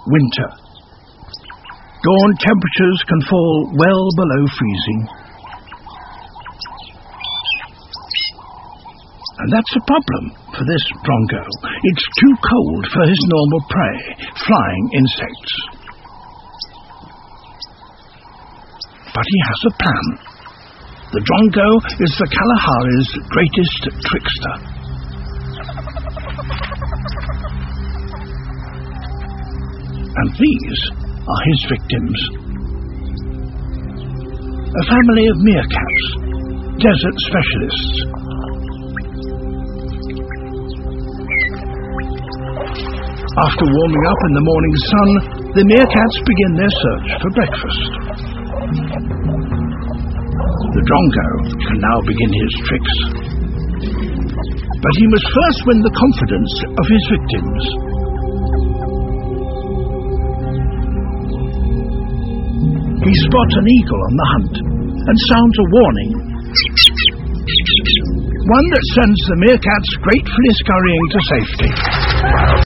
winter. Dawn temperatures can fall well below freezing. And that's a problem for this drongo. It's too cold for his normal prey, flying insects. But he has a plan. The drongo is the Kalahari's greatest trickster. And these are his victims. A family of meerkats, desert specialists. After warming up in the morning sun, the meerkats begin their search for breakfast. The drongo can now begin his tricks. But he must first win the confidence of his victims. He spots an eagle on the hunt and sounds a warning. One that sends the meerkats gratefully scurrying to safety.